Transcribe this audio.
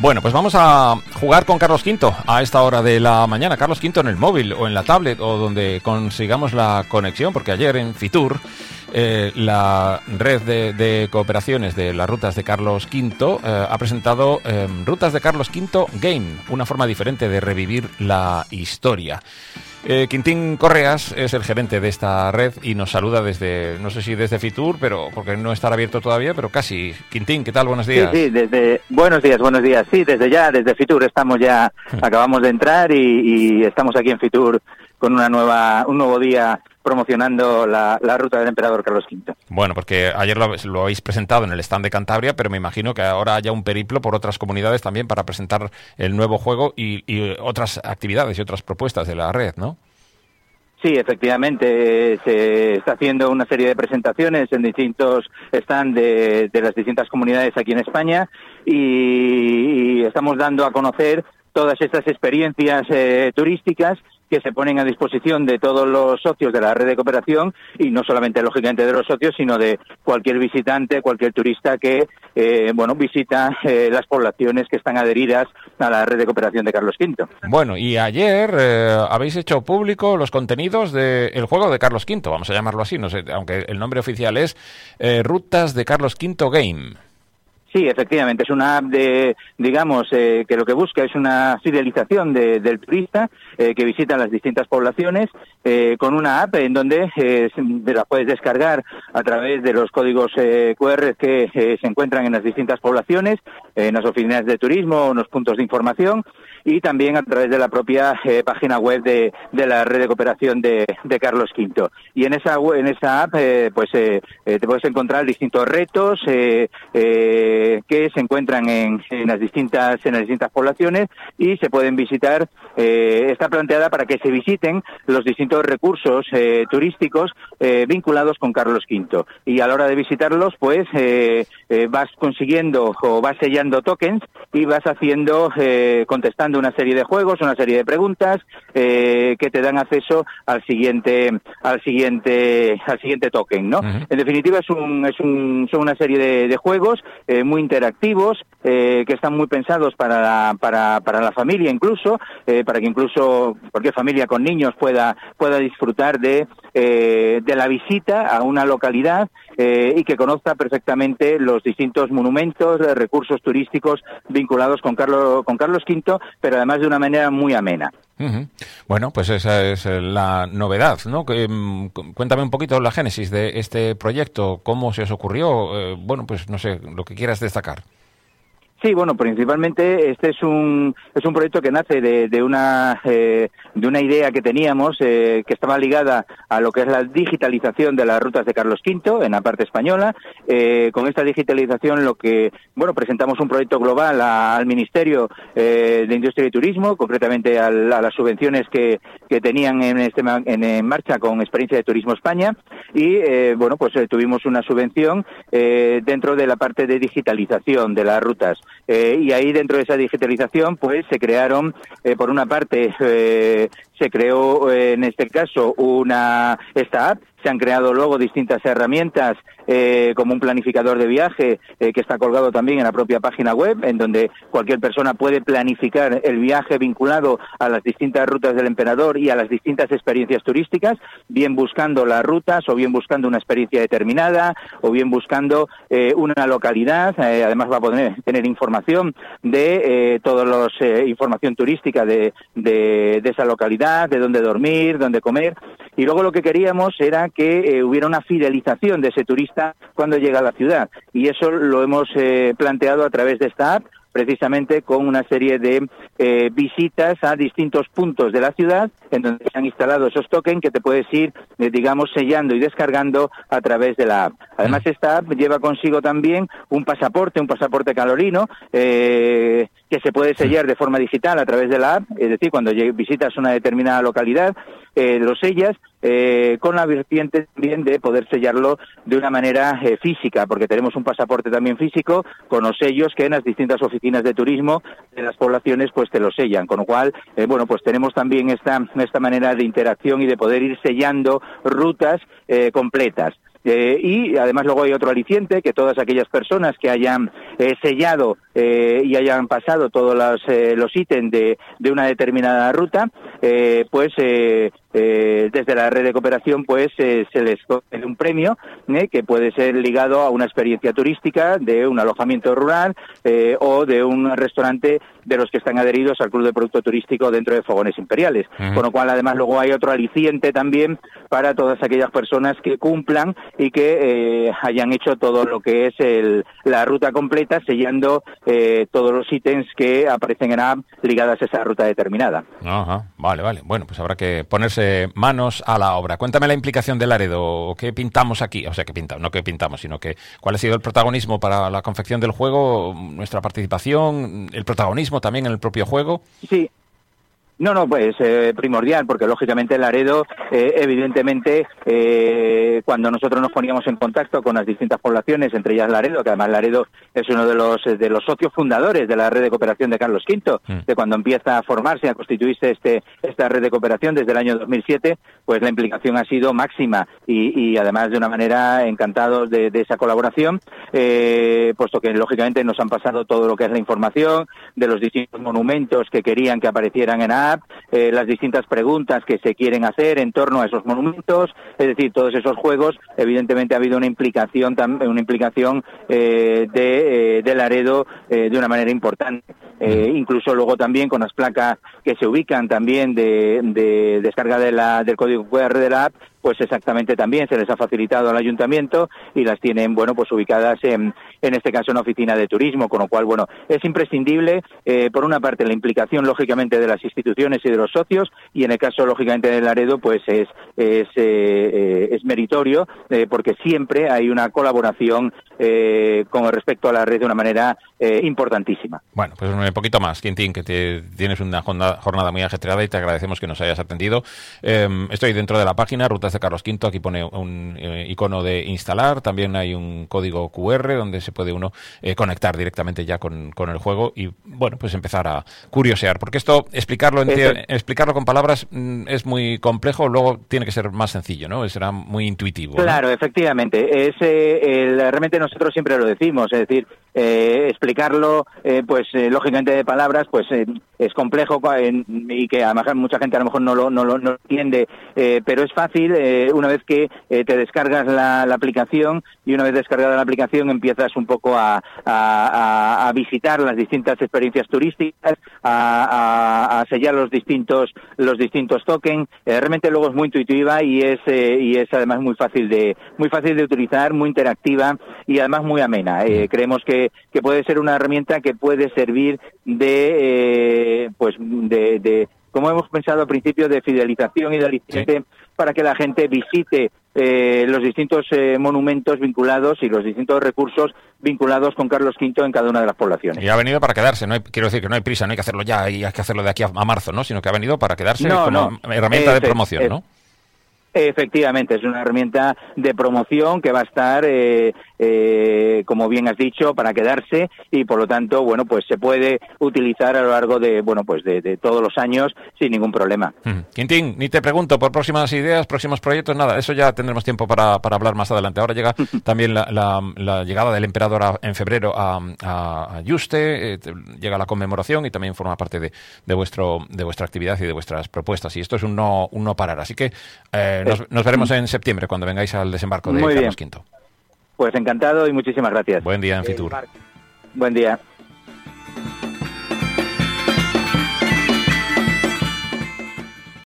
Bueno, pues vamos a jugar con Carlos V a esta hora de la mañana. Carlos V en el móvil o en la tablet o donde consigamos la conexión, porque ayer en Fitur, la red de cooperaciones de las rutas de Carlos V ha presentado Rutas de Carlos V Game, una forma diferente de revivir la historia. Quintín Correas es el gerente de esta red y nos saluda desde, no sé si desde Fitur, pero porque no estará abierto todavía, pero casi. Quintín, ¿qué tal? Buenos días. Sí, buenos días. Sí, desde Fitur estamos ya, acabamos de entrar y estamos aquí en Fitur con un nuevo día promocionando la ruta del emperador Carlos V. Bueno, porque ayer lo habéis presentado en el stand de Cantabria, pero me imagino que ahora haya un periplo por otras comunidades también para presentar el nuevo juego y otras actividades y otras propuestas de la red, ¿no? Sí, efectivamente, se está haciendo una serie de presentaciones en distintos stands de las distintas comunidades aquí en España y estamos dando a conocer todas estas experiencias turísticas que se ponen a disposición de todos los socios de la red de cooperación y no solamente, lógicamente, de los socios, sino de cualquier visitante, cualquier turista que visita las poblaciones que están adheridas a la red de cooperación de Carlos V. Bueno, y ayer habéis hecho público los contenidos del juego de Carlos V, vamos a llamarlo así, no sé, aunque el nombre oficial es Rutas de Carlos V Game. Sí, efectivamente, es una app que lo que busca es una fidelización del turista que visita las distintas poblaciones con una app en donde la puedes descargar a través de los códigos QR que se encuentran en las distintas poblaciones, en las oficinas de turismo, en los puntos de información y también a través de la propia página web de la red de cooperación de Carlos V. Y en esa app te puedes encontrar distintos retos que se encuentran en las distintas poblaciones y se pueden visitar. Está planteada para que se visiten los distintos recursos turísticos vinculados con Carlos V. Y a la hora de visitarlos, pues vas consiguiendo o vas sellando tokens y vas contestando una serie de juegos, una serie de preguntas que te dan acceso al siguiente token, ¿no? Uh-huh. En definitiva, son una serie de juegos muy interactivos que están muy pensados para la familia, incluso para que incluso cualquier familia con niños pueda disfrutar de la visita a una localidad y que conozca perfectamente los distintos monumentos, recursos turísticos vinculados con Carlos V, pero además de una manera muy amena. Uh-huh. Bueno, pues esa es la novedad, ¿no? Cuéntame un poquito la génesis de este proyecto, cómo se os ocurrió, pues no sé, lo que quieras destacar. Sí, bueno, principalmente este es un proyecto que nace de una idea que teníamos que estaba ligada a lo que es la digitalización de las rutas de Carlos V en la parte española. Con esta digitalización presentamos un proyecto global al Ministerio de Industria y Turismo, concretamente a las subvenciones que tenían en marcha con Experiencia de Turismo España y tuvimos una subvención dentro de la parte de digitalización de las rutas. Y ahí dentro de esa digitalización pues se crearon, por una parte se creó en este caso esta app. Se han creado luego distintas herramientas como un planificador de viaje que está colgado también en la propia página web, en donde cualquier persona puede planificar el viaje vinculado a las distintas rutas del emperador y a las distintas experiencias turísticas, bien buscando las rutas o bien buscando una experiencia determinada o bien buscando una localidad. Además va a poder tener información de información turística de esa localidad, de dónde dormir, dónde comer. Y luego lo que queríamos era que hubiera una fidelización de ese turista cuando llega a la ciudad. Y eso lo hemos planteado a través de esta app, precisamente con una serie de visitas a distintos puntos de la ciudad en donde se han instalado esos tokens que te puedes ir, sellando y descargando a través de la app. Además, esta app lleva consigo también un pasaporte calorino que se puede sellar de forma digital a través de la app, es decir, cuando visitas una determinada localidad, lo sellas con la vertiente también de poder sellarlo de una manera física, porque tenemos un pasaporte también físico con los sellos que en las distintas oficinas de turismo de las poblaciones pues te lo sellan, con lo cual tenemos también esta manera de interacción y de poder ir sellando rutas completas. Y además luego hay otro aliciente, que todas aquellas personas que hayan sellado y hayan pasado todos los ítems de una determinada ruta, desde la red de cooperación se les concede un premio que puede ser ligado a una experiencia turística de un alojamiento rural o de un restaurante de los que están adheridos al Club de Producto Turístico dentro de Fogones Imperiales. Con lo cual, además, luego hay otro aliciente también para todas aquellas personas que cumplan y que hayan hecho todo lo que es la ruta completa, sellando todos los ítems que aparecen en app ligadas a esa ruta determinada. Ajá, vale. Bueno, pues habrá que ponerse manos a la obra. Cuéntame la implicación de Laredo. ¿Qué pintamos aquí? O sea, no que pintamos, sino que cuál ha sido el protagonismo para la confección del juego, nuestra participación, el protagonismo también en el propio juego. Sí. No, pues primordial, porque lógicamente Laredo, evidentemente, cuando nosotros nos poníamos en contacto con las distintas poblaciones, entre ellas Laredo, que además Laredo es uno de los socios fundadores de la red de cooperación de Carlos V, de cuando empieza a formarse, a constituirse esta red de cooperación desde el año 2007, pues la implicación ha sido máxima y además de una manera encantados de esa colaboración, puesto que lógicamente nos han pasado todo lo que es la información de los distintos monumentos que querían que aparecieran en app, las distintas preguntas que se quieren hacer en torno a esos monumentos, es decir, todos esos juegos. Evidentemente ha habido una implicación de Laredo de una manera importante. Incluso luego también con las placas que se ubican también de descarga del código QR de la app, pues exactamente también se les ha facilitado al ayuntamiento y las tienen, pues ubicadas en este caso en oficina de turismo, con lo cual, es imprescindible, por una parte, la implicación, lógicamente, de las instituciones y de los socios, y en el caso, lógicamente, de Laredo, pues es meritorio, porque siempre hay una colaboración con respecto a la red de una manera importantísima. Bueno, pues un poquito más, Quintín, que tienes una jornada muy ajetreada y te agradecemos que nos hayas atendido. Estoy dentro de la página, Rutas de Carlos V, aquí pone un icono de instalar, también hay un código QR donde se puede uno conectar directamente ya con el juego y, pues empezar a curiosear, porque esto, explicarlo con palabras es muy complejo, luego tiene que ser más sencillo, ¿no? Será muy intuitivo. Claro, ¿no? Efectivamente, realmente nosotros siempre lo decimos, es decir, explicarlo, lógicamente de palabras, es complejo y que además mucha gente a lo mejor no lo entiende, pero es fácil una vez que te descargas la aplicación, y una vez descargada la aplicación empiezas un poco a visitar las distintas experiencias turísticas, a sellar los distintos tokens. Realmente luego es muy intuitiva y es además muy fácil de utilizar, muy interactiva y además muy amena. Creemos que puede ser una herramienta que puede servir de como hemos pensado al principio, de fidelización y de aliciente para que la gente visite los distintos monumentos vinculados y los distintos recursos vinculados con Carlos V en cada una de las poblaciones. Y ha venido para quedarse, quiero decir que no hay prisa, no hay que hacerlo ya y hay que hacerlo de aquí a marzo, ¿no? Sino que ha venido para quedarse como herramienta de promoción, ¿no? Efectivamente, es una herramienta de promoción que va a estar, como bien has dicho, para quedarse, y por lo tanto, pues se puede utilizar a lo largo de todos los años sin ningún problema. Quintín, ni te pregunto por próximas ideas, próximos proyectos, nada, eso ya tendremos tiempo para hablar más adelante. Ahora llega también la llegada del emperador en febrero a Yuste, llega la conmemoración y también forma parte de vuestra actividad y de vuestras propuestas, y esto es un no parar, así que nos veremos en septiembre cuando vengáis al desembarco de Carlos V. Pues encantado y muchísimas gracias. Buen día en Fitur. Buen día.